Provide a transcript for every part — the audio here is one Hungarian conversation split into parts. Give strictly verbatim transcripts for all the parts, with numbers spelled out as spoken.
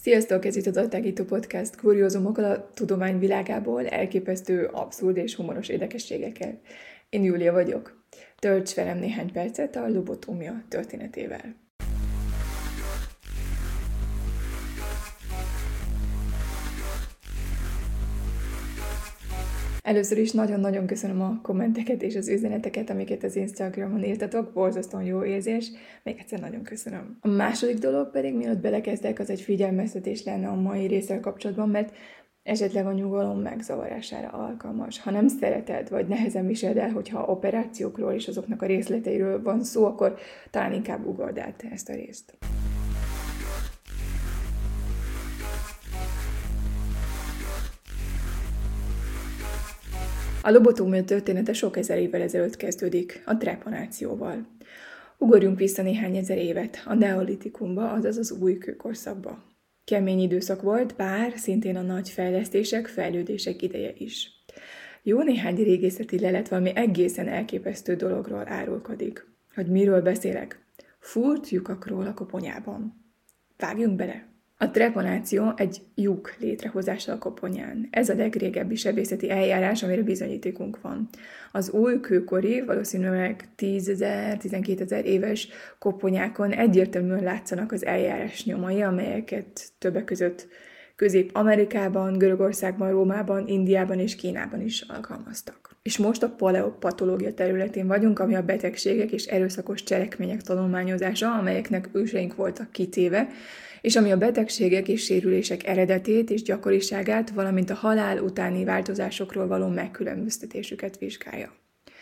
Sziasztok, ez itt az Adtágító Podcast kuriózumokkal a tudomány világából, elképesztő, abszurd és humoros érdekességekkel. Én Júlia vagyok. Tölts velem néhány percet a lobotómia történetével. Először is nagyon-nagyon köszönöm a kommenteket és az üzeneteket, amiket az Instagramon írtatok, borzasztóan jó érzés, még egyszer nagyon köszönöm. A második dolog pedig, mielőtt belekezdek, az egy figyelmeztetés lenne a mai résszel kapcsolatban, mert esetleg a nyugalom megzavarására alkalmas. Ha nem szereted, vagy nehezen viseled el, hogyha operációkról és azoknak a részleteiről van szó, akkor talán inkább ugord át ezt a részt. A lobotómia története sok ezer évvel ezelőtt kezdődik, a trepanációval. Ugorjunk vissza néhány ezer évet, a neolitikumba, azaz az új kőkorszakba. Kemény időszak volt, bár szintén a nagy fejlesztések, fejlődések ideje is. Jó néhány régészeti lelet valami egészen elképesztő dologról árulkodik. Hogy miről beszélek? Furt lyukakról a koponyában. Vágjunk bele! A trepanáció egy lyuk létrehozása a koponyán. Ez a legrégebbi sebészeti eljárás, amire bizonyítékunk van. Az új kőkori, valószínűleg tízezer-tizenkétezer éves koponyákon egyértelműen látszanak az eljárás nyomai, amelyeket többek között Közép-Amerikában, Görögországban, Rómában, Indiában és Kínában is alkalmaztak. És most a paleopatológia területén vagyunk, ami a betegségek és erőszakos cselekmények tanulmányozása, amelyeknek őseink voltak kitéve, és ami a betegségek és sérülések eredetét és gyakoriságát, valamint a halál utáni változásokról való megkülönböztetésüket vizsgálja.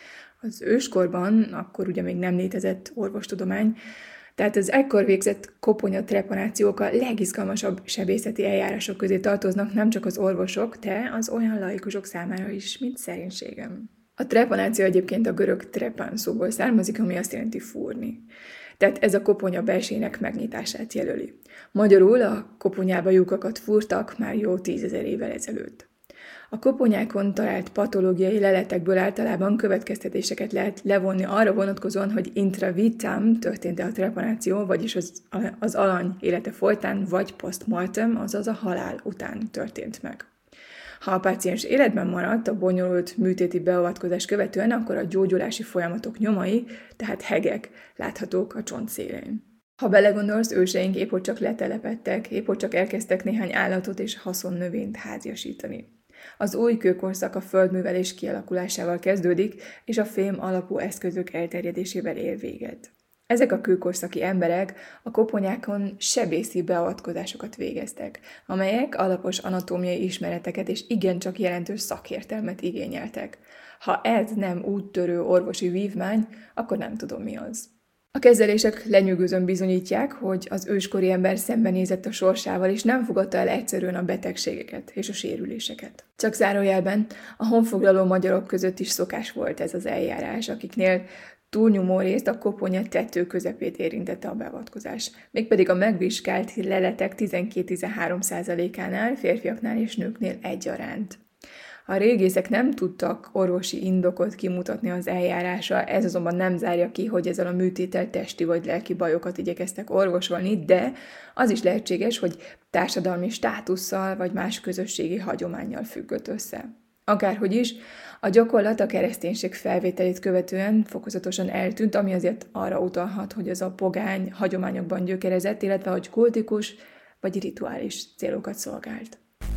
Az őskorban, akkor ugye még nem létezett orvostudomány, tehát az ekkor végzett koponya-trepanációk a legizgalmasabb sebészeti eljárások közé tartoznak nem csak az orvosok, de az olyan laikusok számára is, mint szerénységem. A trepanáció egyébként a görög trepan szóból származik, ami azt jelenti fúrni. Tehát ez a koponya belsének megnyitását jelöli. Magyarul a koponyába lyukakat fúrtak már jó tízezer évvel ezelőtt. A koponyákon talált patológiai leletekből általában következtetéseket lehet levonni arra vonatkozóan, hogy intravitam történt-e a trepanáció, vagyis az, az alany élete folytán, vagy postmortem, azaz a halál után történt meg. Ha a páciens életben maradt a bonyolult műtéti beavatkozás követően, akkor a gyógyulási folyamatok nyomai, tehát hegek láthatók a csont szélén. Ha belegondolsz, őseink épp hogy csak letelepedtek, épp hogy csak elkezdtek néhány állatot és haszonnövényt háziasítani. Az új kőkorszak a földművelés kialakulásával kezdődik, és a fém alapú eszközök elterjedésével ér véget. Ezek a kőkorszaki emberek a koponyákon sebészi beavatkozásokat végeztek, amelyek alapos anatómiai ismereteket és igencsak jelentős szakértelmet igényeltek. Ha ez nem úttörő orvosi vívmány, akkor nem tudom mi az. A kezelések lenyűgözően bizonyítják, hogy az őskori ember szembenézett a sorsával, és nem fogadta el egyszerűen a betegségeket és a sérüléseket. Csak zárójelben, a honfoglaló magyarok között is szokás volt ez az eljárás, akiknél túlnyomó részt a koponya tető közepét érintette a beavatkozás, mégpedig a megvizsgált leletek tizenkét-tizenhárom százalékánál, férfiaknál és nőknél egyaránt. A régészek nem tudtak orvosi indokot kimutatni az eljárásra, ez azonban nem zárja ki, hogy ezzel a műtéttel testi vagy lelki bajokat igyekeztek orvosolni, de az is lehetséges, hogy társadalmi státusszal vagy más közösségi hagyománnyal függött össze. Akárhogy is, a gyakorlat a kereszténység felvételét követően fokozatosan eltűnt, ami azért arra utalhat, hogy ez a pogány hagyományokban gyökerezett, illetve hogy kultikus vagy rituális célokat szolgált.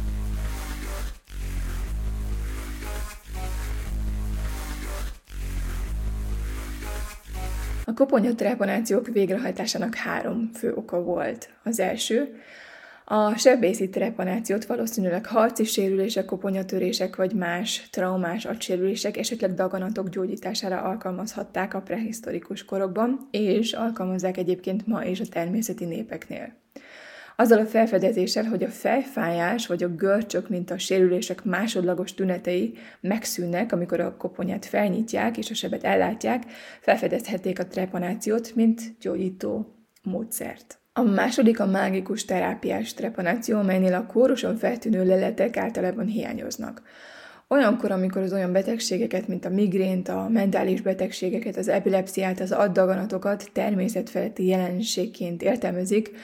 A koponya-trepanációk végrehajtásának három fő oka volt. Az első, a sebészi trepanációt valószínűleg harci sérülések, koponyatörések vagy más traumás agysérülések, esetleg daganatok gyógyítására alkalmazhatták a prehisztorikus korokban, és alkalmazzák egyébként ma is a természeti népeknél. Azzal a felfedezéssel, hogy a fejfájás vagy a görcsök, mint a sérülések másodlagos tünetei megszűnnek, amikor a koponyát felnyitják és a sebet ellátják, felfedezhették a trepanációt, mint gyógyító módszert. A második a mágikus terápiás trepanáció, amelynél a kórosan feltűnő leletek általában hiányoznak. Olyankor, amikor az olyan betegségeket, mint a migrént, a mentális betegségeket, az epilepsziát, az agydaganatokat természetfeletti jelenségként értelmezik,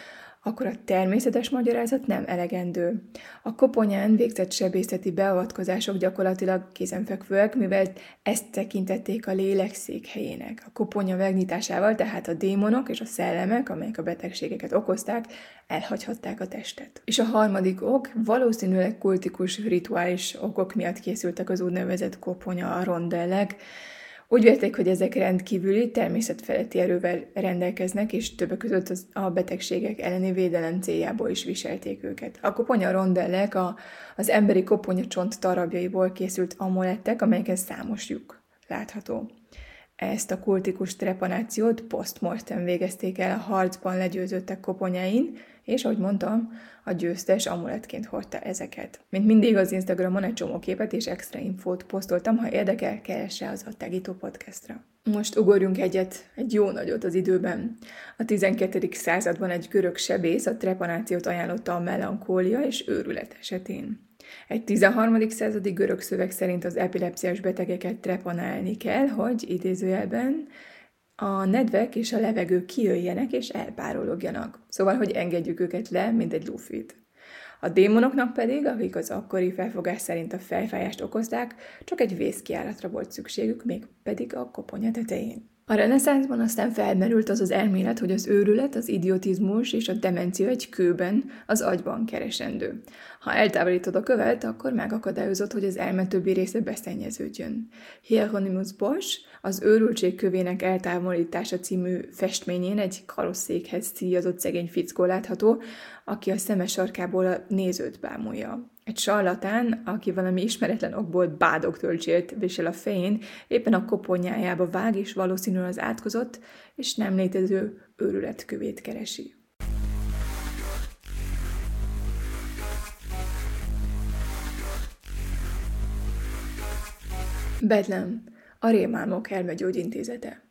akkor a természetes magyarázat nem elegendő. A koponyán végzett sebészeti beavatkozások gyakorlatilag kézenfekvőek, mivel ezt tekintették a lélek székhelyének. A koponya megnyitásával tehát a démonok és a szellemek, amelyek a betegségeket okozták, elhagyhatták a testet. És a harmadik ok, valószínűleg kultikus, rituális okok miatt készültek az úgynevezett koponya rondellek. Úgy vélték, hogy ezek rendkívüli, természetfeletti erővel rendelkeznek, és többek között az, a betegségek elleni védelem céljából is viselték őket. A koponya rondellek a, az emberi koponya csont darabjaiból készült amulettek, amelyeken számos lyuk látható. Ezt a kultikus trepanációt post-mortem végezték el a harcban legyőzöttek koponyáin, és ahogy mondtam, a győztes amuletként hordta ezeket. Mint mindig az Instagramon egy csomó képet és extra infót posztoltam, ha érdekel, keresse az a Tegító podcastra. Most ugorjunk egyet, egy jó nagyot az időben. A tizenkettedik században egy görög sebész a trepanációt ajánlotta a melankólia és őrület esetén. Egy tizenharmadik századi görög szöveg szerint az epilepsziás betegeket trepanálni kell, hogy idézőjelben a nedvek és a levegő kijöjjenek és elpárologjanak. Szóval, hogy engedjük őket le, mint egy lufit. A démonoknak pedig, akik az akkori felfogás szerint a fejfájást okozták, csak egy vészkiáratra volt szükségük, még pedig a koponya tetején. A reneszánszban aztán felmerült az az elmélet, hogy az őrület, az idiotizmus és a demencia egy kőben, az agyban keresendő. Ha eltávolítod a követ, akkor megakadályozod, hogy az elme többi része beszennyeződjön. Hieronymus Bosch az őrültség kövének eltávolítása című festményén egy karosszékhez szíjazott szegény fickó látható, aki a szeme sarkából a nézőt bámulja. Egy sarlatán, aki valami ismeretlen okból bádogtölcsét visel a fején, éppen a koponyájába vág, és valószínűleg az átkozott és nem létező őrületkövét keresi. Bedlam, a rémálmok elmegyógyintézete.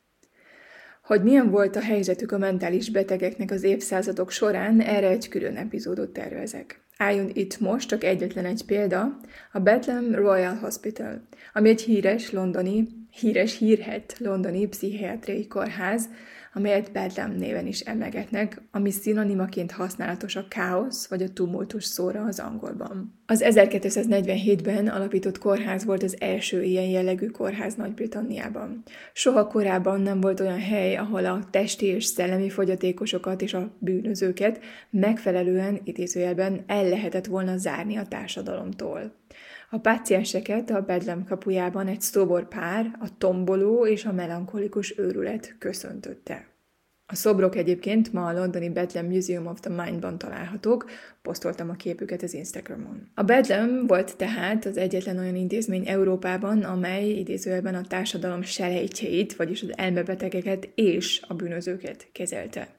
Hogy milyen volt a helyzetük a mentális betegeknek az évszázadok során, erre egy külön epizódot tervezek. Álljon itt most csak egyetlen egy példa, a Bedlam Royal Hospital, ami egy híres londoni, híres hírhedt londoni pszichiátriai kórház, amelyet Bedlam néven is emlegetnek, ami szinonimaként használatos a káosz vagy a tumultus szóra az angolban. Az ezerkétszáznegyvenhétben alapított kórház volt az első ilyen jellegű kórház Nagy-Britanniában. Soha korábban nem volt olyan hely, ahol a testi és szellemi fogyatékosokat és a bűnözőket megfelelően, idézőjelben el lehetett volna zárni a társadalomtól. A pácienseket a Bedlam kapujában egy szobor pár, a tomboló és a melankolikus őrület köszöntötte. A szobrok egyébként ma a londoni Bedlam Museum of the Mind-ban találhatók, posztoltam a képüket az Instagramon. A Bedlam volt tehát az egyetlen olyan intézmény Európában, amely idézőjelben a társadalom selejtjeit, vagyis az elmebetegeket és a bűnözőket kezelte.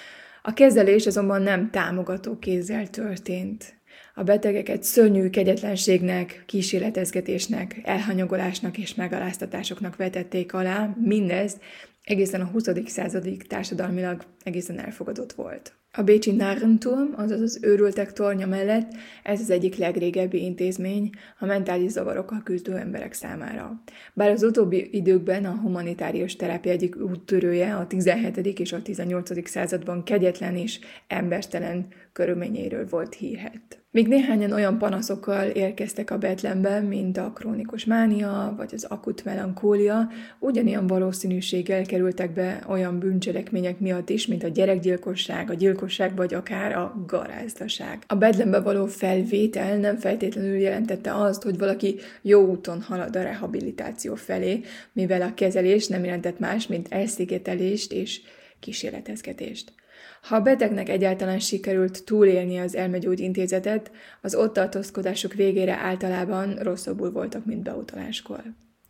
A kezelés azonban nem támogató kézzel történt. A betegeket szörnyű kegyetlenségnek, kísérletezgetésnek, elhanyagolásnak és megaláztatásoknak vetették alá, mindez egészen a huszadik századig társadalmilag egészen elfogadott volt. A bécsi Narrenturm, azaz az őrültek tornya mellett ez az egyik legrégebbi intézmény a mentális zavarokkal küzdő emberek számára. Bár az utóbbi időkben a humanitárius terápia egyik úttörője a tizenhetedik és a tizennyolcadik században kegyetlen és embertelen körülményeiről volt hírhedt. Még néhányan olyan panaszokkal érkeztek a Bedlambe, mint a krónikus mánia vagy az akut melankólia, ugyanilyen valószínűséggel kerültek be olyan bűncselekmények miatt is, mint a gyerekgyilkosság, a gyilkosság vagy akár a garázdaság. A Bedlambe való felvétel nem feltétlenül jelentette azt, hogy valaki jó úton halad a rehabilitáció felé, mivel a kezelés nem jelentett más, mint elszigetelést és kísérletezgetést. Ha a betegnek egyáltalán sikerült túlélni az elmegyógyintézetet, az ott tartózkodások végére általában rosszabbul voltak, mint beutaláskor.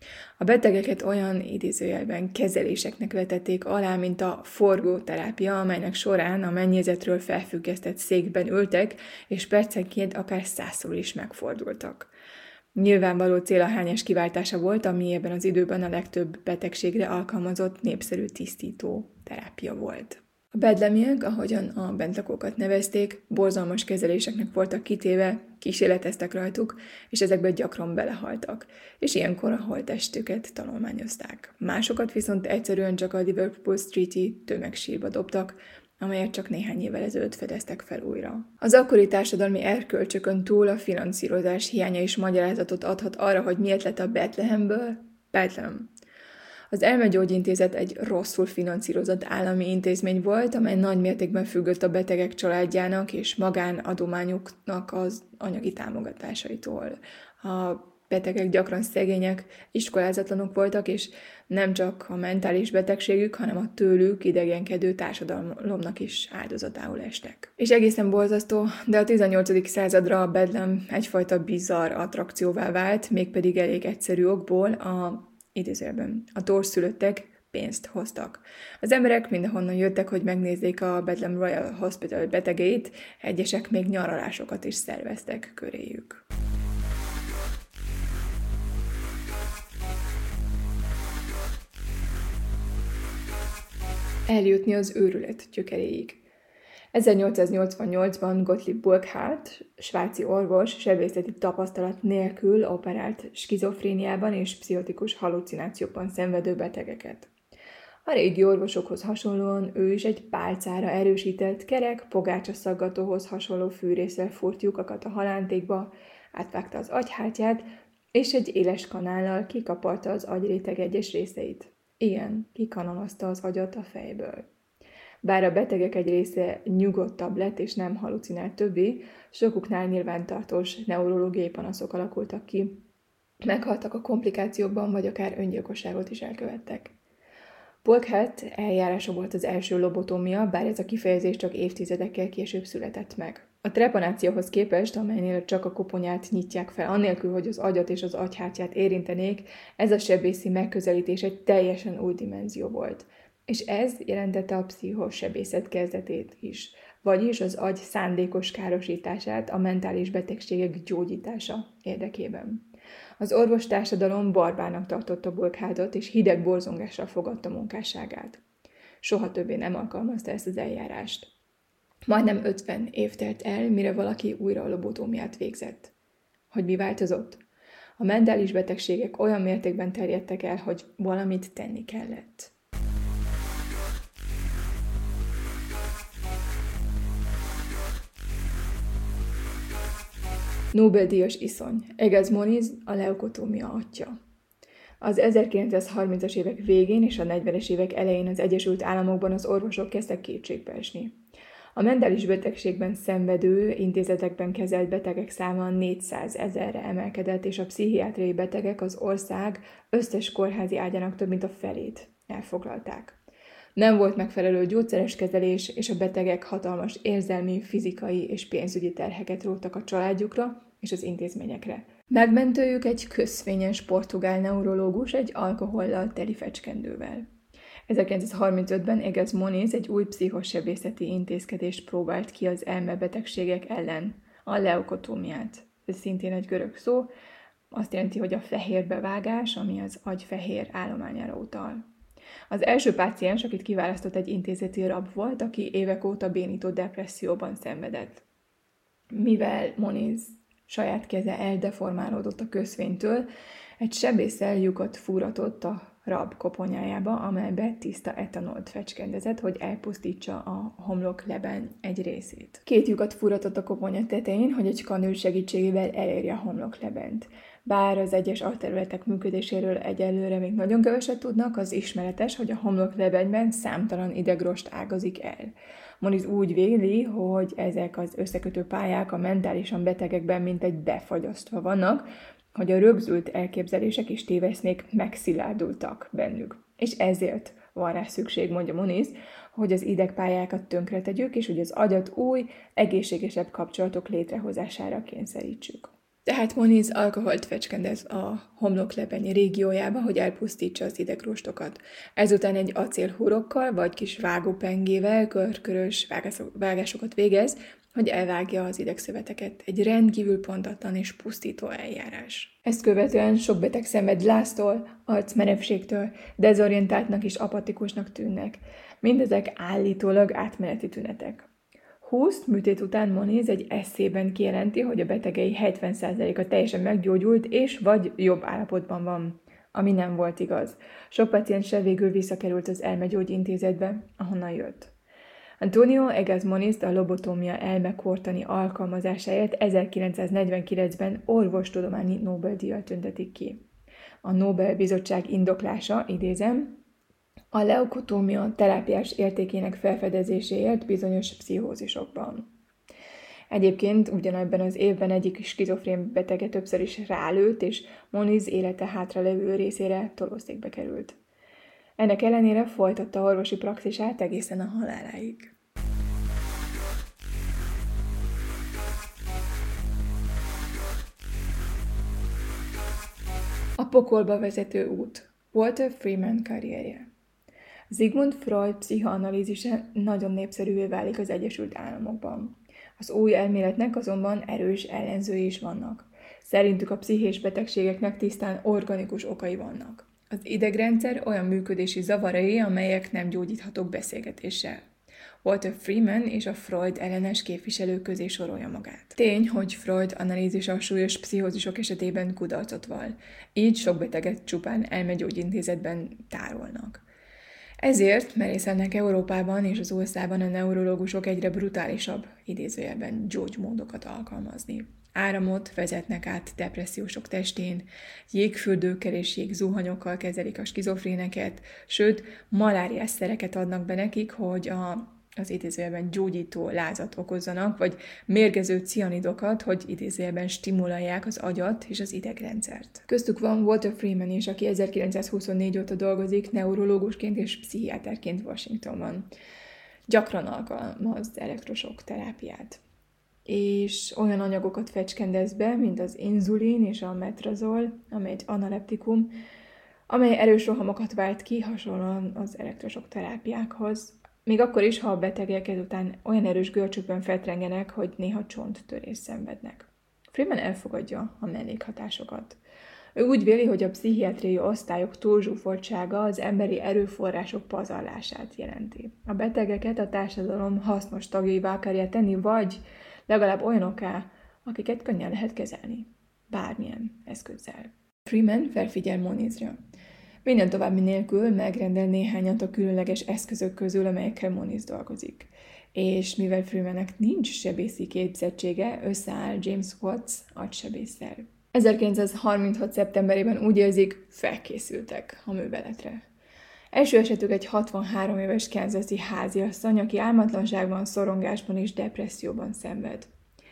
A betegeket olyan idézőjelben kezeléseknek vetették alá, mint a forgóterápia, amelynek során a mennyezetről felfüggesztett székben ültek, és percenként akár százszor is megfordultak. Nyilvánvaló cél a hányás kiváltása volt, ami ebben az időben a legtöbb betegségre alkalmazott népszerű tisztító terápia volt. A bedlamiek, ahogyan a bentlakókat nevezték, borzalmas kezeléseknek voltak kitéve, kísérleteztek rajtuk, és ezekbe gyakran belehaltak, és ilyenkor a holttestüket tanulmányozták. Másokat viszont egyszerűen csak a Liverpool Street-i tömegsírba dobtak, amelyet csak néhány évvel ezelőtt fedeztek fel újra. Az akkori társadalmi erkölcsökön túl a finanszírozás hiánya is magyarázatot adhat arra, hogy miért lett a Bethlehemből Betlehem. Az Elmegyógyintézet egy rosszul finanszírozott állami intézmény volt, amely nagy mértékben függött a betegek családjának és magánadományoknak az anyagi támogatásaitól. A betegek gyakran szegények, iskolázatlanok voltak, és nem csak a mentális betegségük, hanem a tőlük idegenkedő társadalomnak is áldozatául estek. És egészen borzasztó, de a tizennyolcadik századra a Betlehem egyfajta bizarr attrakcióvá vált, mégpedig elég egyszerű okból, a idézőjelben a torszülöttek pénzt hoztak. Az emberek mindenhonnan jöttek, hogy megnézzék a Bethlehem Royal Hospital betegeit, egyesek még nyaralásokat is szerveztek köréjük. Eljutni az őrület gyökeréig. ezernyolcszáznyolcvannyolcban Gottlieb Burckhardt, svájci orvos, sebészeti tapasztalat nélkül operált skizofréniában és pszichotikus hallucinációkban szenvedő betegeket. A régi orvosokhoz hasonlóan ő is egy pálcára erősített, kerek, pogácsaszaggatóhoz hasonló fűrésszel fúrt lyukakat a halántékba, átvágta az agyhártyát, és egy éles kanállal kikaparta az agyréteg egyes részeit. Igen, kikanalazta az agyat a fejből. Bár a betegek egy része nyugodtabb lett és nem halucinált többé, sokuknál nyilvántartós neurológiai panaszok alakultak ki. Meghaltak a komplikációkban, vagy akár öngyilkosságot is elkövettek. Burckhardt eljárása volt az első lobotómia, bár ez a kifejezés csak évtizedekkel később született meg. A trepanációhoz képest, amelynél csak a koponyát nyitják fel, annélkül, hogy az agyat és az agyhártyát érintenék, ez a sebészi megközelítés egy teljesen új dimenzió volt. És ez jelentette a pszichosebészet kezdetét is, vagyis az agy szándékos károsítását a mentális betegségek gyógyítása érdekében. Az orvostársadalom barbárnak tartotta Burckhardt, és hideg borzongással fogadta munkásságát. Soha többé nem alkalmazta ezt az eljárást. Majdnem ötven év telt el, mire valaki újra a lobotómiát végzett. Hogy mi változott? A mentális betegségek olyan mértékben terjedtek el, hogy valamit tenni kellett. Nobel-díjas iszony. Egas Moniz, a leukotómia atya. Az ezerkilencszázharmincas évek végén és a negyvenes évek elején az Egyesült Államokban az orvosok kezdtek kétségbe esni. A mentális betegségben szenvedő, intézetekben kezelt betegek száma négyszázezerre emelkedett, és a pszichiátriai betegek az ország összes kórházi ágyának több mint a felét elfoglalták. Nem volt megfelelő gyógyszeres kezelés, és a betegek hatalmas érzelmi, fizikai és pénzügyi terheket róttak a családjukra és az intézményekre. Megmentőjük egy közfényes portugál neurológus egy alkohollal teli fecskendővel. ezerkilencszázharmincötben Egas Moniz egy új pszichosebészeti intézkedést próbált ki az elmebetegségek ellen, a leukotómiát. Ez szintén egy görög szó, azt jelenti, hogy a fehérbevágás, ami az agy fehér állományára utal. Az első páciens, akit kiválasztott, egy intézeti rab volt, aki évek óta bénító depresszióban szenvedett. Mivel Moniz saját keze eldeformálódott a köszvénytől, egy sebésszel lyukat fúratott a rab koponyájába, amelybe tiszta etanolt fecskendezett, hogy elpusztítsa a homlokleben egy részét. Két lyukat fúratott a koponya tetején, hogy egy kanül segítségével elérje a homloklebent. Bár az egyes agyterületek működéséről egyelőre még nagyon keveset tudnak, az ismeretes, hogy a homloklebenben számtalan idegrost ágazik el. Moniz úgy véli, hogy ezek az összekötő pályák a mentálisan betegekben mintegy befagyasztva vannak, hogy a rögzült elképzelések és téveszmék megszilárdultak bennük. És ezért van rá szükség, mondja Moniz, hogy az idegpályákat tönkre tegyük, és hogy az agyat új, egészségesebb kapcsolatok létrehozására kényszerítsük. Tehát Moniz alkoholt fecskendez a homloklebeny régiójába, hogy elpusztítsa az idegróstokat. Ezután egy acélhúrokkal vagy kis vágópengével körkörös vágásokat végez, hogy elvágja az idegszöveteket. Egy rendkívül pontatlan és pusztító eljárás. Ezt követően sok beteg szenved láztól, arcmerevségtől, dezorientáltnak és apatikusnak tűnnek. Mindezek állítólag átmeneti tünetek. húsz műtét után Moniz egy esszében kijelenti, hogy a betegei hetven százaléka teljesen meggyógyult és vagy jobb állapotban van, ami nem volt igaz. Sok pacienssel végül visszakerült az elmegyógyintézetbe, ahonnan jött. Antonio Egas Moniz a lobotómia elmekortani alkalmazásáért ezerkilencszáznegyvenkilencben orvostudományi Nobel-díjat tüntetik ki. A Nobel-bizottság indoklása, idézem, a leukotómia terápiás értékének felfedezéséért bizonyos pszichózisokban. Egyébként ugyanebben az évben egyik skizofrén betege többször is rálőtt, és Moniz élete hátralevő részére tolószékbe került. Ennek ellenére folytatta orvosi praxisát egészen a haláláig. A pokolba vezető út. Walter Freeman karrierje. Sigmund Freud pszichoanalízise nagyon népszerűvé válik az Egyesült Államokban. Az új elméletnek azonban erős ellenzői is vannak. Szerintük a pszichés betegségeknek tisztán organikus okai vannak. Az idegrendszer olyan működési zavarai, amelyek nem gyógyíthatók beszélgetéssel. Walter Freeman és a Freud ellenes képviselők közé sorolja magát. Tény, hogy Freud analízisa a súlyos pszichózisok esetében kudarcot vall. Így sok beteget csupán elmegyógyintézetben tárolnak. Ezért merészelnek Európában és az u es á-ban a neurológusok egyre brutálisabb, idézőjelben gyógymódokat alkalmazni. Áramot vezetnek át depressziósok testén, jégfürdőkkel és jégzuhanyokkal kezelik a skizofréneket, sőt, maláriás szereket adnak be nekik, hogy a, az idézőjelben gyógyító lázat okozzanak, vagy mérgező cianidokat, hogy idézőjelben stimulálják az agyat és az idegrendszert. Köztük van Walter Freeman is, aki ezerkilencszázhuszonnégy óta dolgozik neurológusként és pszichiáterként Washingtonban. Gyakran alkalmaz elektrosokk terápiát. És olyan anyagokat fecskendez be, mint az inzulin és a metrazol, amely egy analeptikum, amely erős rohamokat vált ki, hasonlóan az elektrosokk terápiákhoz, még akkor is, ha a betegek ezután olyan erős görcsökben feltrengenek, hogy néha csonttörést szenvednek. Freeman elfogadja a mellékhatásokat. Ő úgy véli, hogy a pszichiátriai osztályok túlzsúfoltsága az emberi erőforrások pazarlását jelenti. A betegeket a társadalom hasznos tagjaivá akarja tenni, vagy legalább olyanokká, akiket könnyen lehet kezelni. Bármilyen eszközzel. Freeman felfigyel Monizra. Minden további nélkül megrendel néhányat a különleges eszközök közül, amelyekkel Moniz dolgozik. És mivel Freemannek nincs sebészi képzettsége, összeáll James Watts agysebésszel. ezerkilencszázharminchat. szeptemberében úgy érzik, felkészültek a műveletre. Első esetük egy hatvanhárom éves kansasi háziasszony, aki álmatlanságban, szorongásban és depresszióban szenved.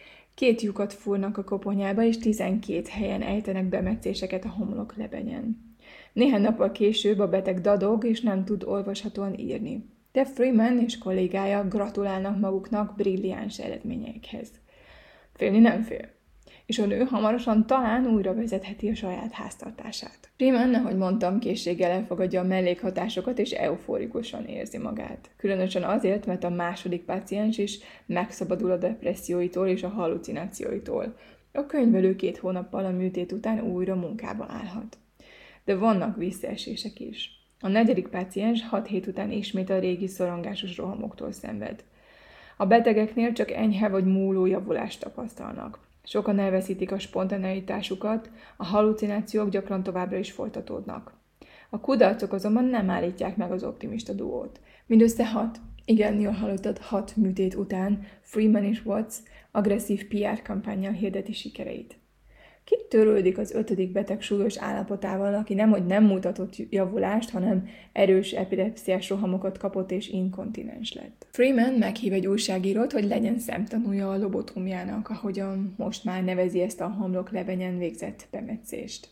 Két lyukat fúrnak a koponyába, és tizenkét helyen ejtenek bemetszéseket a homlok lebenyen. Néhány nappal később a beteg dadog, és nem tud olvashatóan írni. De Freeman és kollégája gratulálnak maguknak brilliáns eredményeikhez. Félni nem fél, és a nő hamarosan talán újra vezetheti a saját háztartását. Freeman, ahogy mondtam, készséggel elfogadja a mellékhatásokat, és euforikusan érzi magát. Különösen azért, mert a második páciens is megszabadul a depresszióitól és a hallucinációitól. A könyvelő két hónappal a műtét után újra munkába állhat. De vannak visszaesések is. A negyedik páciens hat hét után ismét a régi szorongásos rohamoktól szenved. A betegeknél csak enyhe vagy múló javulást tapasztalnak. Sokan elveszítik a spontaneitásukat, a hallucinációk gyakran továbbra is folytatódnak. A kudarcok azonban nem állítják meg az optimista duót. Mindössze hat, igen, jól hallottad, hat műtét után Freeman és Watts agresszív pé er kampánnyal hirdeti sikereit. Ki törődik az ötödik beteg súlyos állapotával, aki nemhogy nem mutatott javulást, hanem erős epilepsziás rohamokat kapott és inkontinens lett. Freeman meghív egy újságírót, hogy legyen szemtanúja a lobotómiának, ahogyan most már nevezi ezt a homlok lebenyen végzett bemetszést.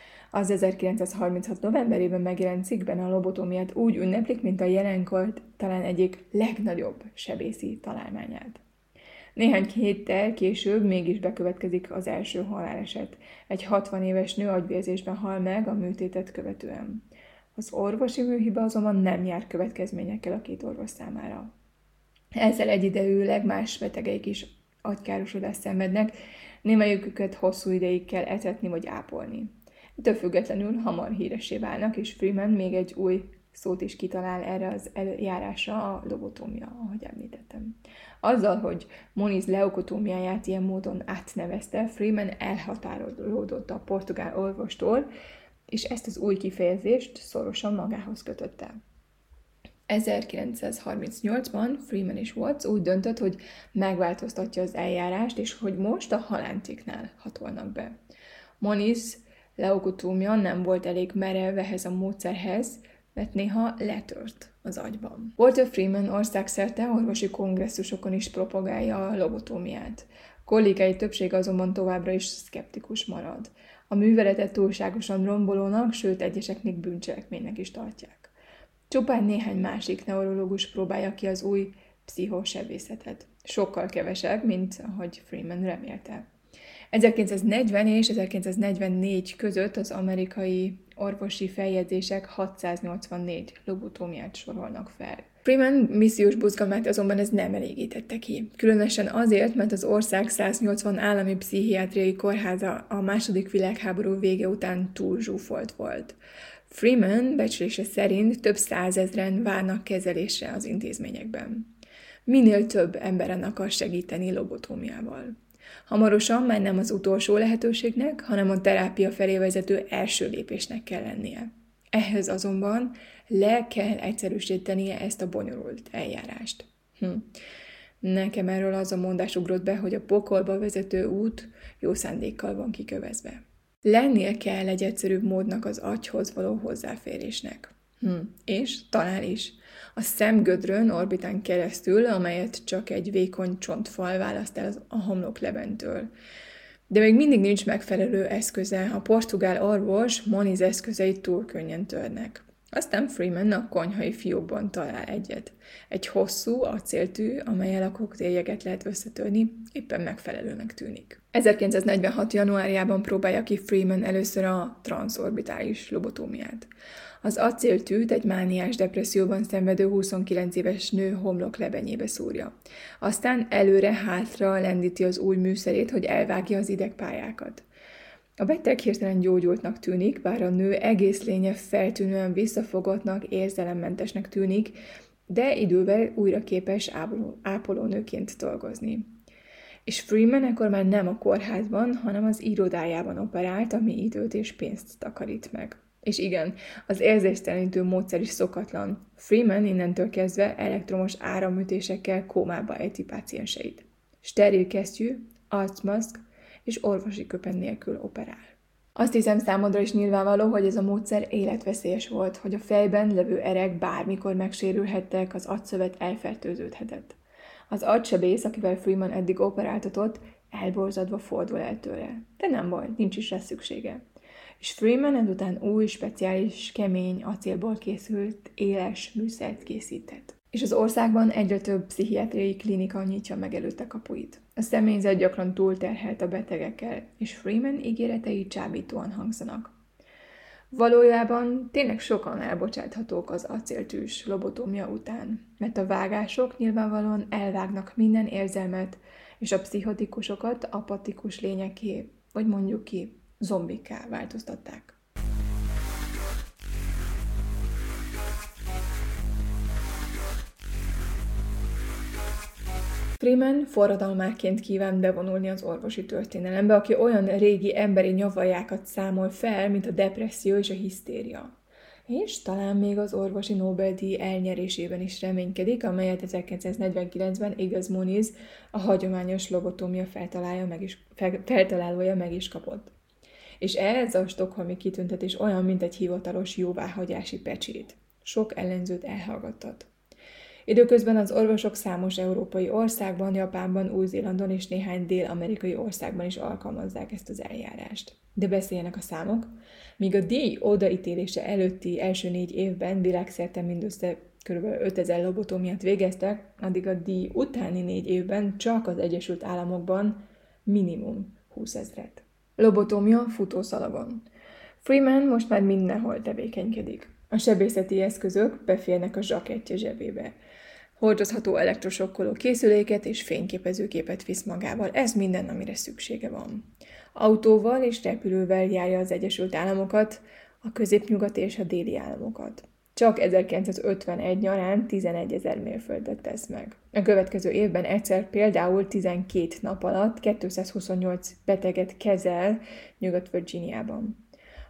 Az ezerkilencszázharminchat. novemberében megjelent cikkben a lobotómiát úgy ünneplik, mint a jelenkor talán egyik legnagyobb sebészi találmányát. Néhány héttel később mégis bekövetkezik az első haláleset. Egy hatvan éves nő agyvérzésben hal meg a műtétet követően. Az orvosi műhiba azonban nem jár következményekkel a két orvos számára. Ezzel egyidejűleg más betegeik is agykárosodást szenvednek, némelyiküket hosszú ideig kell etetni vagy ápolni. Ettől függetlenül hamar híressé válnak, és Freeman még egy új szót is kitalál erre az eljárásra, a lobotómia, ahogy említettem. Azzal, hogy Moniz leukotómiáját ilyen módon átnevezte, Freeman elhatárolódott a portugál orvostól, és ezt az új kifejezést szorosan magához kötötte. ezerkilencszázharmincnyolcban Freeman és Watts úgy döntött, hogy megváltoztatja az eljárást, és hogy most a halántéknál hatolnak be. Moniz leukotómia nem volt elég merev ehhez a módszerhez, mert néha letört az agyban. Walter Freeman országszerte orvosi kongresszusokon is propagálja a lobotómiát. Kollégái többsége azonban továbbra is szkeptikus marad. A műveletet túlságosan rombolónak, sőt egyesek még bűncselekménynek is tartják. Csupán néhány másik neurológus próbálja ki az új pszichosebészetet. Sokkal kevesebb, mint ahogy Freeman remélte. ezerkilencszáznegyven és ezerkilencszáznegyvennégy között az amerikai orvosi feljegyzések hatszáznyolcvannégy lobotómiát sorolnak fel. Freeman missziós buzgalmát azonban ez nem elégítette ki. Különösen azért, mert az ország száznyolcvan állami pszichiátriai kórháza a második világháború vége után túl zsúfolt volt. Freeman becslése szerint több százezren várnak kezelésre az intézményekben. Minél több emberen akar segíteni lobotómiával. Hamarosan már nem az utolsó lehetőségnek, hanem a terápia felé vezető első lépésnek kell lennie. Ehhez azonban le kell egyszerűsítenie ezt a bonyolult eljárást. Hm. Nekem erről az a mondás ugrott be, hogy a pokolba vezető út jó szándékkal van kikövezve. Lennie kell egy egyszerűbb módnak az agyhoz való hozzáférésnek. Hm. És talán is. A szemgödrön orbitán keresztül, amelyet csak egy vékony csontfal választ el a homloklebentől. De még mindig nincs megfelelő eszköze, a portugál orvos Moniz eszközei túl könnyen törnek. Aztán Freeman a konyhai fiókban talál egyet. Egy hosszú acéltű, amellyel a koktéljegyet lehet összetörni, éppen megfelelőnek tűnik. ezerkilencszáznegyvenhat. januárjában próbálja ki Freeman először a transzorbitális lobotómiát. Az acéltűt egy mániás depresszióban szenvedő huszonkilenc éves nő homloklebenyébe szúrja. Aztán előre-hátra lendíti az új műszerét, hogy elvágja az idegpályákat. A beteg hirtelen gyógyultnak tűnik, bár a nő egész lénye feltűnően visszafogottnak, érzelemmentesnek tűnik, de idővel újra képes ápolónőként dolgozni. És Freeman ekkor már nem a kórházban, hanem az irodájában operált, ami időt és pénzt takarít meg. És igen, az érzéstelenítő módszer is szokatlan. Freeman innentől kezdve elektromos áramütésekkel kómába ejti pácienseit. Steril kesztyű, arcmaszk és orvosi köpen nélkül operál. Azt hiszem, számodra is nyilvánvaló, hogy ez a módszer életveszélyes volt, hogy a fejben levő erek bármikor megsérülhettek, az agyszövet elfertőződhetett. Az agysebész, akivel Freeman eddig operáltatott, elborzadva fordul el tőle. De nem baj, nincs is rá szüksége. És Freeman ezután új, speciális, kemény acélból készült, éles műszert készített. És az országban egyre több pszichiátriai klinika nyitja meg előtte kapuit. A személyzet gyakran túlterhelt a betegekkel, és Freeman ígéretei csábítóan hangzanak. Valójában tényleg sokan elbocsáthatók az acéltűs lobotómia után, mert a vágások nyilvánvalóan elvágnak minden érzelmet, és a pszichotikusokat apatikus lényeké, vagy mondjuk ki, zombikká változtatták. Freeman forradalmárként kíván bevonulni az orvosi történelembe, aki olyan régi emberi nyavajákat számol fel, mint a depresszió és a hisztéria. És talán még az orvosi Nobel-díj elnyerésében is reménykedik, amelyet ezerkilencszáznegyvenkilencben Igaz Moniz, a hagyományos lobotómia feltalálója meg is, feltalálója meg is kapott. És ez a stockholmi kitüntetés olyan, mint egy hivatalos jóváhagyási pecsét. Sok ellenzőt elhallgattat. Időközben az orvosok számos európai országban, Japánban, Új-Zélandon és néhány dél-amerikai országban is alkalmazzák ezt az eljárást. De beszéljenek a számok. Míg a díj odaítélése előtti első négy évben világszerte mindössze kb. ötezer lobotómiát végeztek, addig a díj utáni négy évben csak az Egyesült Államokban minimum húszezret. Lobotómia futószalagon. Freeman most már mindenhol tevékenykedik. A sebészeti eszközök beférnek a zsakettje zsebébe. Hordozható elektrosokkoló készüléket és fényképezőgépet visz magával. Ez minden, amire szüksége van. Autóval és repülővel járja az Egyesült Államokat, a középnyugat és a déli államokat. Csak ezerkilencszázötvenegy nyarán tizenegyezer mérföldet tesz meg. A következő évben egyszer például tizenkét nap alatt kétszázhuszonnyolc beteget kezel Nyugat-Virginiában.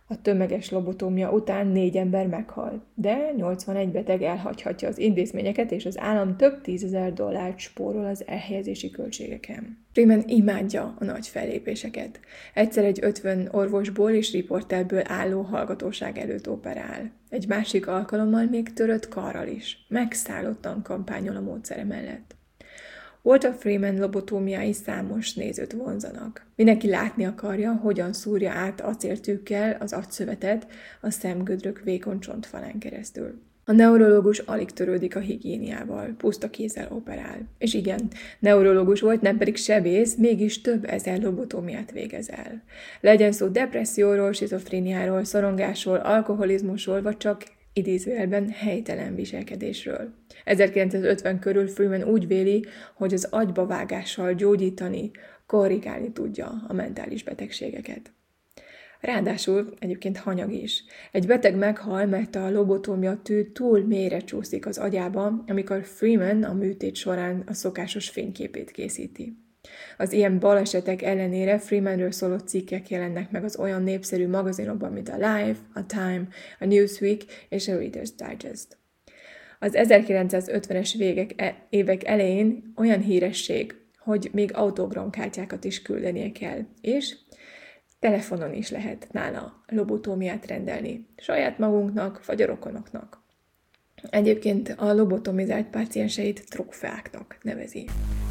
A tömeges lobotómia után négy ember meghal, de nyolcvanegy beteg elhagyhatja az intézményeket, és az állam több tízezer dollárt spórol az elhelyezési költségeken. Freeman imádja a nagy fellépéseket. Egyszer egy ötven orvosból és riporterből álló hallgatóság előtt operál. Egy másik alkalommal még törött karral is. Megszállottan kampányol a módszere mellett. Walter Freeman lobotómiái számos nézőt vonzanak. Mindenki látni akarja, hogyan szúrja át acéltűkkel az agyszövetet a szemgödrök vékony csontfalán keresztül. A neurológus alig törődik a higiéniával, puszta kézzel operál. És igen, neurológus volt, nem pedig sebész, mégis több ezer lobotómiát végez el. Legyen szó depresszióról, schizofréniáról, szorongásról, alkoholizmusról, vagy csak idézőjelben helytelen viselkedésről. ezerkilencszázötven körül Freeman úgy véli, hogy az agybavágással gyógyítani, korrigálni tudja a mentális betegségeket. Ráadásul egyébként hanyag is. Egy beteg meghal, mert a lobotómia tű túl mélyre csúszik az agyába, amikor Freeman a műtét során a szokásos fényképét készíti. Az ilyen balesetek ellenére Freemanről szóló cikkek jelennek meg az olyan népszerű magazinokban, mint a Life, a Time, a Newsweek és a Reader's Digest. Az ezerkilencszázötvenes végek, évek elején olyan híresség, hogy még autogramkártyákat is küldenie kell, és telefonon is lehet nála lobotómiát rendelni, saját magunknak vagy a rokonoknak. Egyébként a lobotomizált pácienseit trófeáknak nevezi.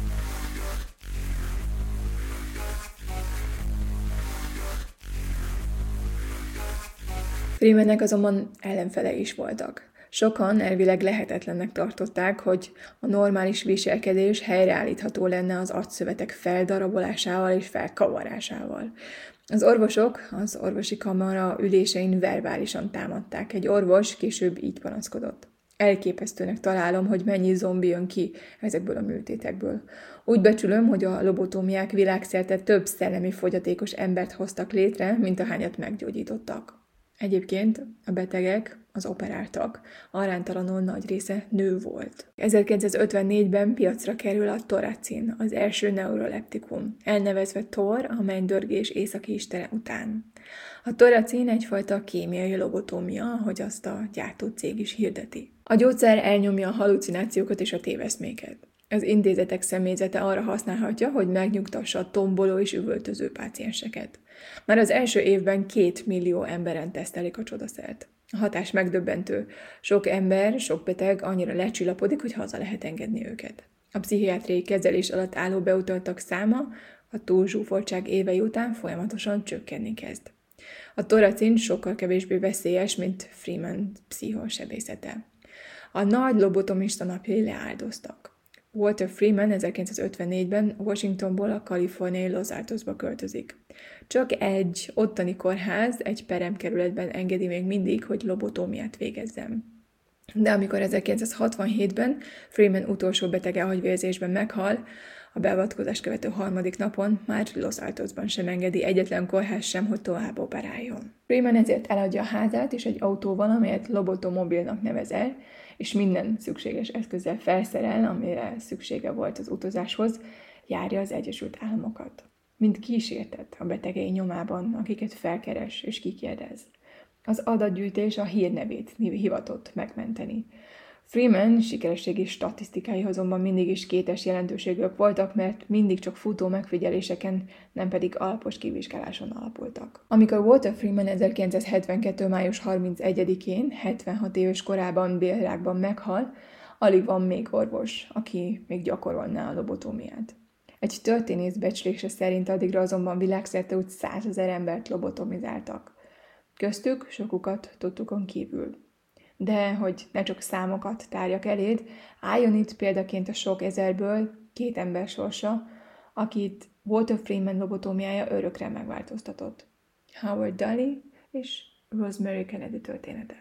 Freemannek azonban ellenfele is voltak. Sokan elvileg lehetetlennek tartották, hogy a normális viselkedés helyreállítható lenne az agyszövetek feldarabolásával és felkavarásával. Az orvosok az orvosi kamara ülésein verbálisan támadták. Egy orvos később így panaszkodott. Elképesztőnek találom, hogy mennyi zombi jön ki ezekből a műtétekből. Úgy becsülöm, hogy a lobotómiák világszerte több szellemi fogyatékos embert hoztak létre, mint ahányat meggyógyítottak. Egyébként a betegek, az operáltak, aránytalanul nagy része nő volt. ezerkilencszázötvennégyben piacra kerül a Toracin, az első neuroleptikum, elnevezve Tor, a mennydörgés északi istene után. A Toracin egyfajta kémiai lobotómia, ahogy azt a gyártó cég is hirdeti. A gyógyszer elnyomja a halucinációkat és a téveszméket. Az intézetek személyzete arra használhatja, hogy megnyugtassa a tomboló és üvöltöző pácienseket. Már az első évben két millió emberen tesztelik a csodaszert. A hatás megdöbbentő. Sok ember, sok beteg annyira lecsillapodik, hogy haza lehet engedni őket. A pszichiátriai kezelés alatt álló beutaltak száma a túlzsúfoltság évei után folyamatosan csökkenni kezd. A Toracin sokkal kevésbé veszélyes, mint Freeman pszichosebészete. A nagy lobotomista napjai leáldoztak. Walter Freeman ezerkilencszázötvennégyben Washingtonból a kaliforniai Los Altosba költözik. Csak egy ottani kórház egy peremkerületben engedi még mindig, hogy lobotómiát végezzem. De amikor ezerkilencszázhatvanhétben Freeman utolsó betege agyvérzésben meghal, a beavatkozást követő harmadik napon már Los Altosban sem engedi egyetlen kórház sem, hogy tovább operáljon. Freeman ezért eladja a házát és egy autóval, amelyet lobotomobilnak nevez el, és minden szükséges eszközzel felszerel, amire szüksége volt az utazáshoz, járja az Egyesült Államokat. Mint kísértett a betegei nyomában, akiket felkeres és kikérdez. Az adatgyűjtés a hírnevét hivatott megmenteni. Freeman sikerességi statisztikái azonban mindig is kétes jelentőségűek voltak, mert mindig csak futó megfigyeléseken, nem pedig alapos kivizsgáláson alapultak. Amikor Walter Freeman ezerkilencszázhetvenkettő. május harmincegyedikén, hetvenhat éves korában bélrákban meghal, alig van még orvos, aki még gyakorolná a lobotómiát. Egy történész becslése szerint addigra azonban világszerte úgy százezer embert lobotomizáltak. Köztük sokukat tudtukon kívül. De, hogy ne csak számokat tárjak eléd, álljon itt példaként a sok ezerből két ember sorsa, akit Walter Freeman lobotómiája örökre megváltoztatott. Howard Daly és Rosemary Kennedy története.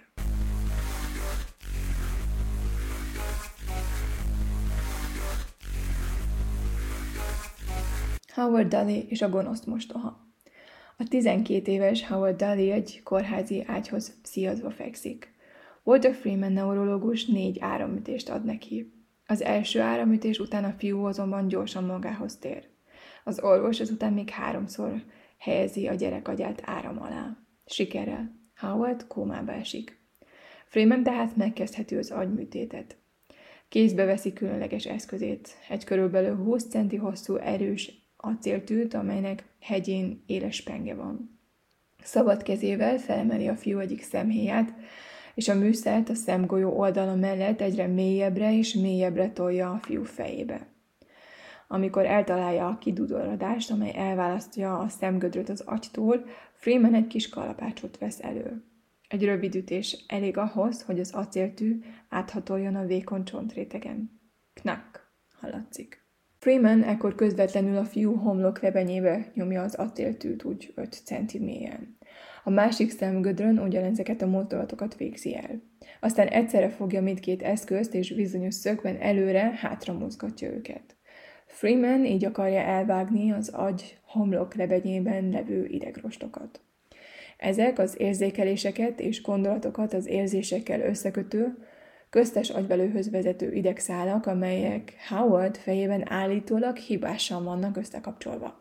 Howard Daly és a gonosz mostoha. A tizenkét éves Howard Daly egy kórházi ágyhoz szíjazva fekszik. Walter Freeman neurológus négy áramütést ad neki. Az első áramütés után a fiú azonban gyorsan magához tér. Az orvos ezután még háromszor helyezi a gyerek agyát áram alá. Sikerrel. Howard kómába esik. Freeman tehát megkezdheti az agyműtétet. Kézbe veszi különleges eszközét, egy körülbelül húsz centi hosszú erős acéltűt, amelynek hegyén éles penge van. Szabad kezével felemeli a fiú egyik szemhéját, és a műszert a szemgolyó oldala mellett egyre mélyebbre és mélyebbre tolja a fiú fejébe. Amikor eltalálja a kidudorodást, amely elválasztja a szemgödröt az agytól, Freeman egy kis kalapácsot vesz elő. Egy rövid ütés elég ahhoz, hogy az acéltű áthatoljon a vékony csontrétegen. Knak, hallatszik. Freeman ekkor közvetlenül a fiú homlok lebenyébe nyomja az acéltűt úgy öt centi mélyen. A másik szemgödrön ugyanezeket a mozdulatokat végzi el. Aztán egyszerre fogja mindkét eszközt, és bizonyos szögben előre-hátra mozgatja őket. Freeman így akarja elvágni az agy homlok lebenyében levő idegrostokat. Ezek az érzékeléseket és gondolatokat az érzésekkel összekötő, köztes agyvelőhöz vezető idegszálak, amelyek Howard fejében állítólag hibásan vannak összekapcsolva.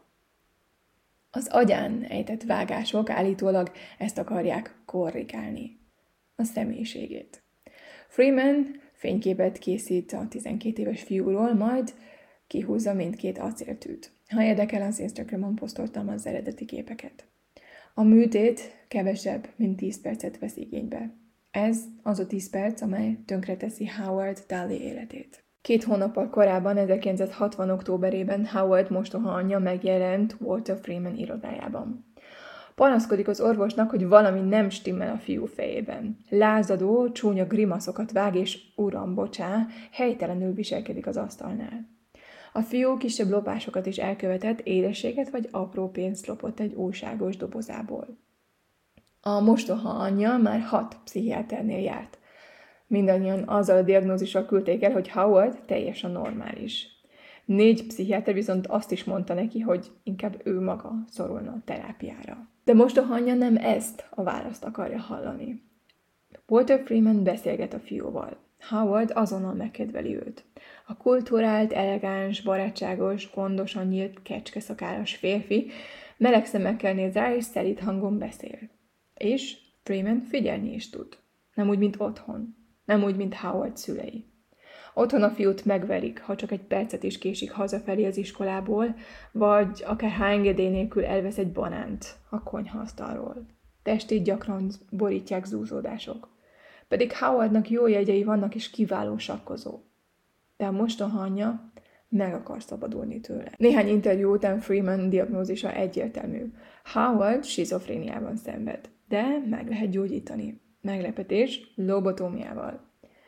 Az agyán ejtett vágások állítólag ezt akarják korrigálni, a személyiségét. Freeman fényképet készít a tizenkét éves fiúról, majd kihúzza mindkét acéltűt. Ha érdekel, az Instagramon posztoltam az eredeti képeket. A műtét kevesebb, mint tíz percet vesz igénybe. Ez az a tíz perc, amely tönkreteszi Howard Daly életét. Két hónappal korábban, ezerkilencszázhatvan októberében Howard mostoha anyja megjelent Walter Freeman irodájában. Panaszkodik az orvosnak, hogy valami nem stimmel a fiú fejében. Lázadó, csúnya grimaszokat vág, és uram, bocsá, helytelenül viselkedik az asztalnál. A fiú kisebb lopásokat is elkövetett, édességet vagy apró pénzt lopott egy újságos dobozából. A mostoha anyja már hat pszichiáternél járt. Mindannyian azzal a diagnózissal küldték el, hogy Howard teljesen normális. Négy pszichiáter viszont azt is mondta neki, hogy inkább ő maga szorulna a terápiára. De mostoha anyja nem ezt a választ akarja hallani. Walter Freeman beszélget a fiúval. Howard azonnal megkedveli őt. A kulturált, elegáns, barátságos, gondosan nyílt, kecskeszakállas férfi meleg szemekkel néz rá, és szelíd hangon beszél. És Freeman figyelni is tud. Nem úgy, mint otthon. Nem úgy, mint Howard szülei. Otthon a fiút megverik, ha csak egy percet is késik hazafelé az iskolából, vagy akár ha engedély nélkül elvesz egy banánt a konyhaasztalról. Testét gyakran borítják zúzódások. Pedig Howardnak jó jegyei vannak, és kiváló sakkozó. De a mostoha anyja meg akar szabadulni tőle. Néhány interjú után Freeman diagnózisa egyértelmű. Howard skizofréniában szenved, de meg lehet gyógyítani. Meglepetés, lobotómiával.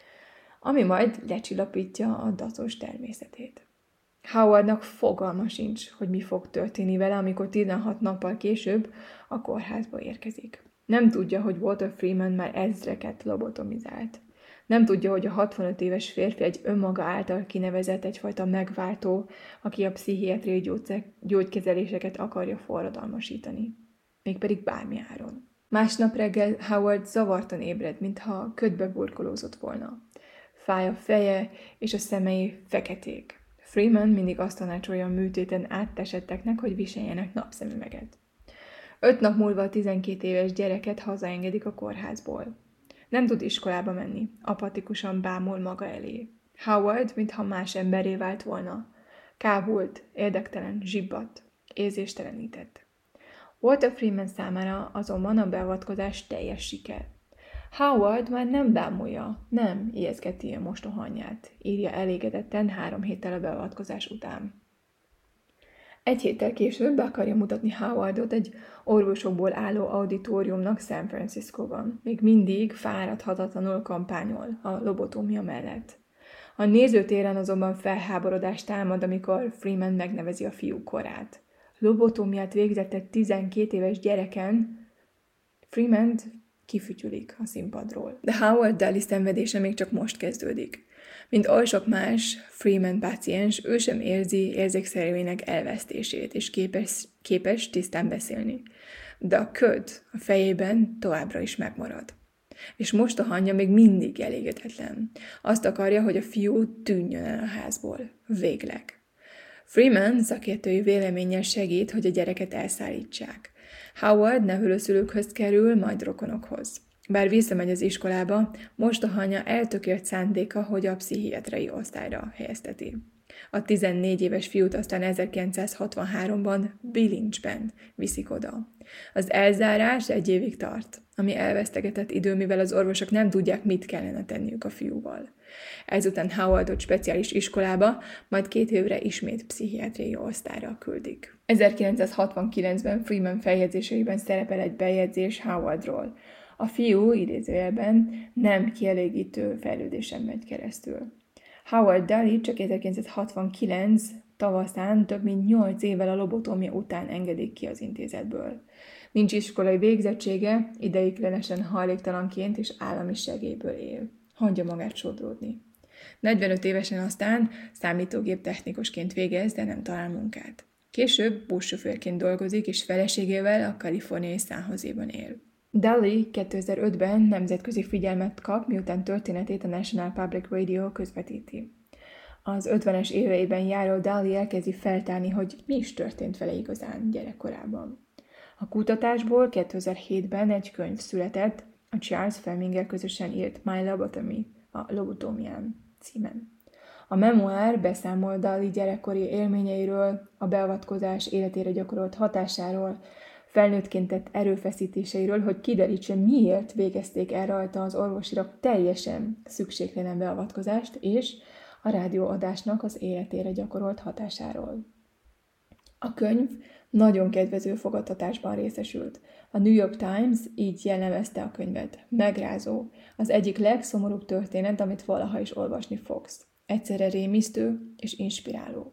Ami majd lecsillapítja a dacos természetét. Howardnak fogalma sincs, hogy mi fog történni vele, amikor tizenhat nappal később a kórházba érkezik. Nem tudja, hogy Walter Freeman már ezreket lobotomizált. Nem tudja, hogy a hatvanöt éves férfi egy önmaga által kinevezett egyfajta megváltó, aki a pszichiátriai gyógyszer, gyógykezeléseket akarja forradalmasítani. Mégpedig bármi áron. Másnap reggel Howard zavartan ébred, mintha ködbe burkolózott volna. Fáj a feje, és a szemei feketék. Freeman mindig azt tanácsolja a műtéten áttesetteknek, hogy viseljenek napszemüveget. Öt nap múlva a tizenkét éves gyereket hazaengedik a kórházból. Nem tud iskolába menni, apatikusan bámul maga elé. Howard, mintha más emberré vált volna. Kábult, érdektelen, zsibbadt, érzéstelenített. Walter Freeman számára azonban a beavatkozás teljes siker. Howard már nem bámulja, nem ijeszgeti a mostoha anyját, írja elégedetten három héttel a beavatkozás után. Egy héttel később be akarja mutatni Howardot egy orvosokból álló auditoriumnak San Franciscóban. Még mindig fáradhatatlanul kampányol a lobotómia mellett. A nézőtéren azonban felháborodás támad, amikor Freeman megnevezi a fiú korát. Lobotómiát végzett egy tizenkét éves gyereken, Freeman kifütyülik a színpadról. De Howard Daly szenvedése még csak most kezdődik. Mint oly sok más Freeman páciens, ő sem érzi érzékszervének elvesztését, és képes, képes tisztán beszélni. De a köd a fejében továbbra is megmarad. És most a anyja még mindig elégedetlen. Azt akarja, hogy a fiú tűnjön el a házból. Végleg. Freeman szakértői véleménnyel segít, hogy a gyereket elszállítsák. Howard nevelőszülőkhöz kerül, majd rokonokhoz. Bár visszamegy az iskolába, most a hanya eltökélt szándéka, hogy a pszichiátriai osztályra helyezteti. A tizennégy éves fiút aztán ezerkilencszázhatvanháromban bilincsben viszik oda. Az elzárás egy évig tart, ami elvesztegetett idő, mivel az orvosok nem tudják, mit kellene tenniük a fiúval. Ezután Howardot speciális iskolába, majd két évre ismét pszichiátriai osztályra küldik. ezerkilencszázhatvankilencben Freeman feljegyzéseiben szerepel egy bejegyzés Howardról. A fiú idézőjelben nem kielégítő fejlődésen megy keresztül. Howard Daly csak ezerkilencszázhatvankilenc tavaszán több mint nyolc évvel a lobotómia után engedik ki az intézetből. Nincs iskolai végzettsége, ideiglenesen hajléktalanként és állami segélyből él. Hagyja magát sodródni. negyvenöt évesen aztán számítógép technikusként végez, de nem talál munkát. Később buszsofőrként dolgozik, és feleségével a kaliforniai San Jose-ban él. Daly kétezer-ötben nemzetközi figyelmet kap, miután történetét a National Public Radio közvetíti. Az ötvenes éveiben járó Daly elkezdi feltárni, hogy mi is történt vele igazán gyerekkorában. A kutatásból kétezer-hétben egy könyv született, a Charles Fleminggel közösen írt My Lobotomy, a lobotómián címen. A memoár beszámol Daly gyerekkori élményeiről, a beavatkozás életére gyakorolt hatásáról, felnőttként tett erőfeszítéseiről, hogy kiderítse, miért végezték el rajta az orvosilag teljesen szükségtelen beavatkozást, és a rádióadásnak az életére gyakorolt hatásáról. A könyv nagyon kedvező fogadtatásban részesült. A New York Times így jellemezte a könyvet. Megrázó, az egyik legszomorúbb történet, amit valaha is olvasni fogsz. Egyszerre rémisztő és inspiráló.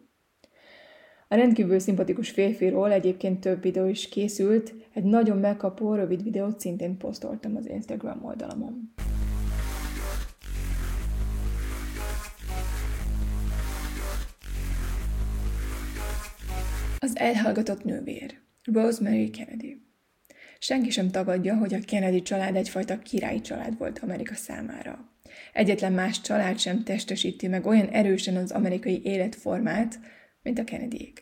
A rendkívül szimpatikus férfiról egyébként több videó is készült, egy nagyon megkapó rövid videót szintén posztoltam az Instagram oldalamon. Az elhallgatott nővér, Rosemary Kennedy. Senki sem tagadja, hogy a Kennedy család egyfajta királyi család volt Amerika számára. Egyetlen más család sem testesíti meg olyan erősen az amerikai életformát, mint a Kennedyék.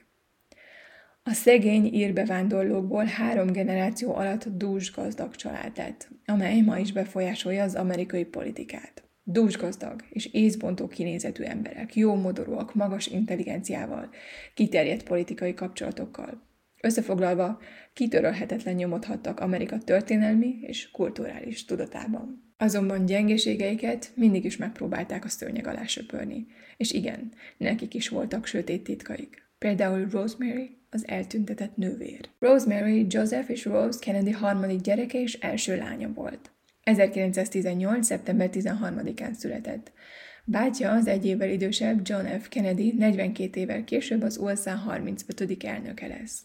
A szegény ír bevándorlókból három generáció alatt dús gazdag család lett, amely ma is befolyásolja az amerikai politikát. Dús gazdag és észbontó kinézetű emberek, jó modorúak, magas intelligenciával, kiterjedt politikai kapcsolatokkal. Összefoglalva, kitörölhetetlen nyomot hagytak Amerika történelmi és kulturális tudatában. Azonban gyengeségeiket mindig is megpróbálták a szőnyeg alá söpörni. És igen, nekik is voltak sötét titkaik. Például Rosemary, az eltüntetett nővér. Rosemary, Joseph és Rose Kennedy harmadik gyereke és első lánya volt. ezerkilencszáztizennyolc. szeptember tizenharmadikán született. Bátyja, az egy évvel idősebb John F. Kennedy negyvenkét évvel később az u es á harmincötödik elnöke lesz.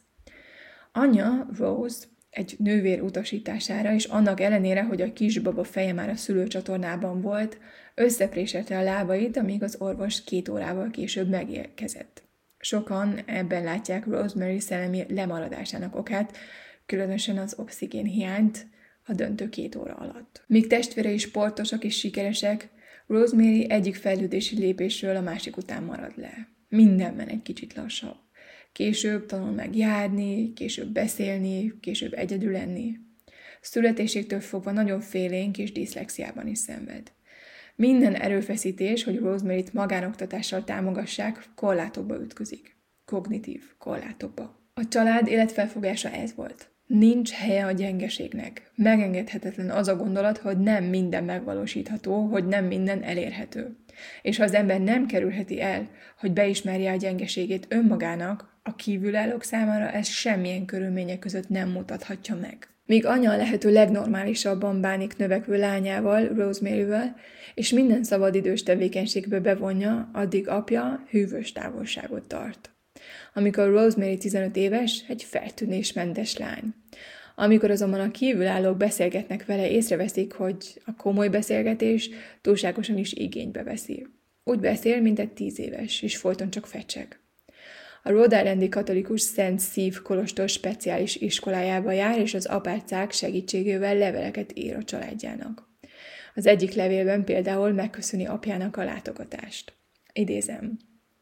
Anyja, Rose, egy nővér utasítására, és annak ellenére, hogy a kisbaba feje már a szülőcsatornában volt, összepréselte a lábait, amíg az orvos két órával később megérkezett. Sokan ebben látják Rosemary szellemi lemaradásának okát, különösen az oxigén hiányt a döntő két óra alatt. Míg testvérei sportosak és sikeresek, Rosemary egyik fejlődési lépésről a másik után marad le. Mindenben egy kicsit lassabb. Később tanul meg járni, később beszélni, később egyedül lenni. Születésétől fogva nagyon félénk és diszlexiában is szenved. Minden erőfeszítés, hogy Rosemaryt magánoktatással támogassák, korlátokba ütközik. Kognitív korlátokba. A család életfelfogása ez volt. Nincs helye a gyengeségnek. Megengedhetetlen az a gondolat, hogy nem minden megvalósítható, hogy nem minden elérhető. És ha az ember nem kerülheti el, hogy beismerje a gyengeségét önmagának, a kívülállók számára ez semmilyen körülmények között nem mutathatja meg. Míg anya a lehető legnormálisabban bánik növekvő lányával, Rosemaryvel, és minden szabadidős tevékenységbe bevonja, addig apja hűvös távolságot tart. Amikor Rosemary tizenöt éves, egy feltűnésmentes lány. Amikor azonban a kívülállók beszélgetnek vele, észreveszik, hogy a komoly beszélgetés túlságosan is igénybe veszi. Úgy beszél, mint egy tíz éves, és folyton csak fecseg. A Rhode Islandi katolikus Szent Szív kolostor speciális iskolájába jár, és az apácák segítségével leveleket ír a családjának. Az egyik levélben például megköszöni apjának a látogatást. Idézem.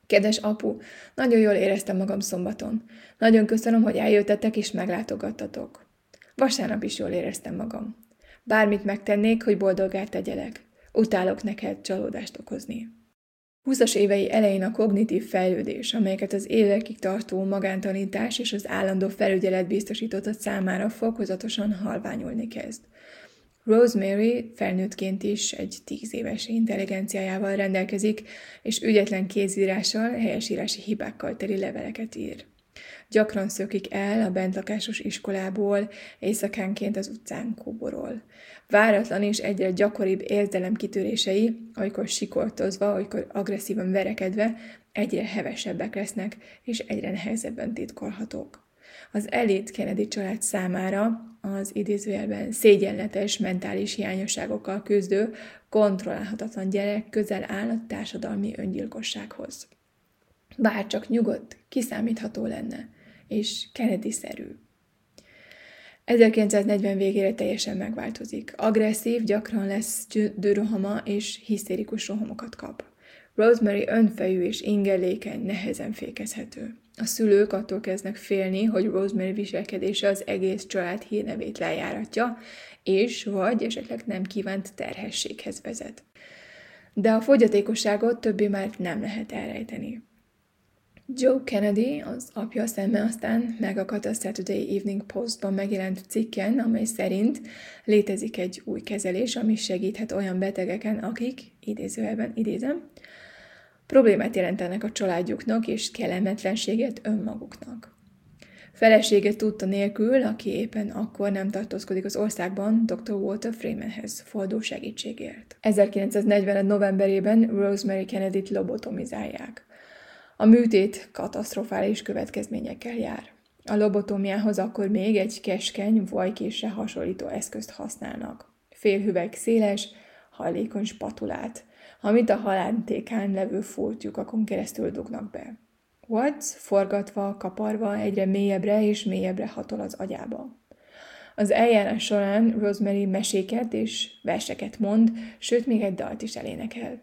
Kedves apu, nagyon jól éreztem magam szombaton. Nagyon köszönöm, hogy eljöttetek és meglátogattatok. Vasárnap is jól éreztem magam. Bármit megtennék, hogy boldoggá tegyelek. Utálok neked csalódást okozni. húszas évei elején a kognitív fejlődés, amelyeket az évekig tartó magántanítás és az állandó felügyelet biztosított számára fokozatosan halványulni kezd. Rosemary felnőttként is egy tíz éves intelligenciájával rendelkezik, és ügyetlen kézírással, helyesírási hibákkal teli leveleket ír. Gyakran szökik el a bentlakásos iskolából, éjszakánként az utcán kóborol. Váratlan és egyre gyakoribb érzelemkitörései, olykor sikoltozva, olykor agresszívan verekedve, egyre hevesebbek lesznek, és egyre nehezebben titkolhatók. Az elit Kennedy család számára az idézőjelben szégyenletes mentális hiányosságokkal küzdő, kontrollálhatatlan gyerek közel áll a társadalmi öngyilkossághoz. Bár csak nyugodt, kiszámítható lenne, és Kennedy-szerű. ezerkilencszáznegyven végére teljesen megváltozik. Agresszív, gyakran lesz dürohama és hisztérikus rohamokat kap. Rosemary önfejű és ingerlékeny, nehezen fékezhető. A szülők attól kezdnek félni, hogy Rosemary viselkedése az egész család hírnevét lejáratja, és vagy esetleg nem kívánt terhességhez vezet. De a fogyatékosságot többé már nem lehet elrejteni. Joe Kennedy, az apja szeme aztán megakadt a Saturday Evening Postban megjelent cikken, amely szerint létezik egy új kezelés, ami segíthet olyan betegeken, akik, idézőjelben idézem, problémát jelentenek a családjuknak és kellemetlenséget önmaguknak. Felesége tudta nélkül, aki éppen akkor nem tartózkodik az országban, doktor Walter Freemanhez fordul segítségért. ezerkilencszáznegyven novemberében Rosemary Kennedyt lobotomizálják. A műtét katasztrofális következményekkel jár. A lobotómiához akkor még egy keskeny, vajkésre hasonlító eszközt használnak. Félhüveg széles, hajlékony spatulát, amit a halántékán levő furtlyukakon keresztül dugnak be. Watts forgatva, kaparva egyre mélyebbre és mélyebbre hatol az agyába. Az eljárás során Rosemary meséket és verseket mond, sőt még egy dalt is elénekel.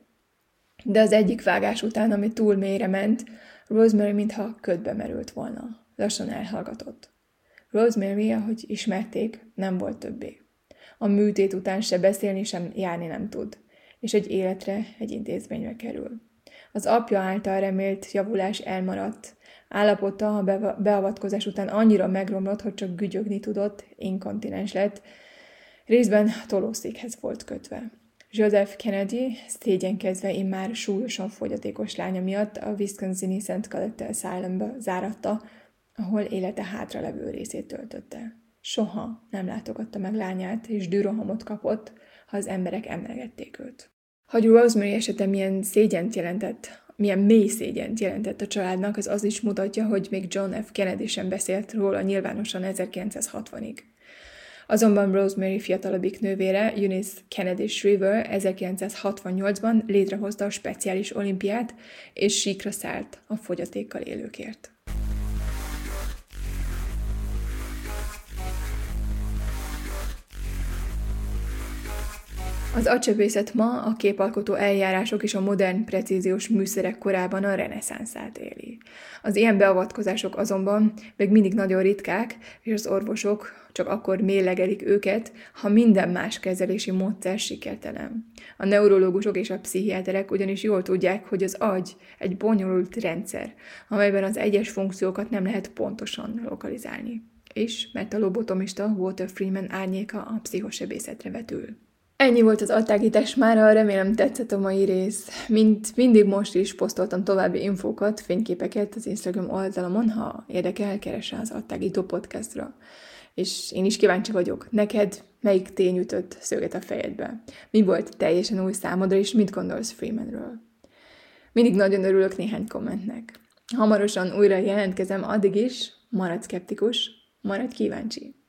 De az egyik vágás után, ami túl mélyre ment, Rosemary mintha ködbe merült volna. Lassan elhallgatott. Rosemary, ahogy ismerték, nem volt többé. A műtét után se beszélni, sem járni nem tud, és egy életre, egy intézménybe kerül. Az apja által remélt javulás elmaradt. Állapota a beavatkozás után annyira megromlott, hogy csak gügyögni tudott, inkontinens lett, részben tolószékhez volt kötve. Joseph Kennedy szégyenkezve immár súlyosan fogyatékos lánya miatt a Wisconsini Saint Colette Asylumba záratta, ahol élete hátralevő részét töltötte. Soha nem látogatta meg lányát, és dürohamot kapott, ha az emberek emlegették őt. Hogy Rosemary esete milyen szégyent jelentett, milyen mély szégyent jelentett a családnak, az az is mutatja, hogy még John F. Kennedy sem beszélt róla nyilvánosan ezerkilencszázhatvanig. Azonban Rosemary fiatalabbik nővére, Eunice Kennedy Shriver ezerkilencszázhatvannyolcban létrehozta a speciális olimpiát, és síkra szállt a fogyatékkal élőkért. Az agycsebészet ma a képalkotó eljárások és a modern precíziós műszerek korában a reneszánszát éli. Az ilyen beavatkozások azonban még mindig nagyon ritkák, és az orvosok csak akkor mérlegelik őket, ha minden más kezelési módszer sikertelen. A neurológusok és a pszichiáterek ugyanis jól tudják, hogy az agy egy bonyolult rendszer, amelyben az egyes funkciókat nem lehet pontosan lokalizálni. És mert a lobotomista Walter Freeman árnyéka a pszichosebészetre vetül. Ennyi volt az agytágítás mára, remélem tetszett a mai rész. Mint mindig most is posztoltam további infókat, fényképeket az Instagram oldalamon, ha érdekel, keres rá az Agytágító podcastra. És én is kíváncsi vagyok, neked melyik tény ütött szöget a fejedbe? Mi volt teljesen új számodra, és mit gondolsz Freemanről? Mindig nagyon örülök néhány kommentnek. Hamarosan újra jelentkezem, addig is maradj szkeptikus, maradj kíváncsi.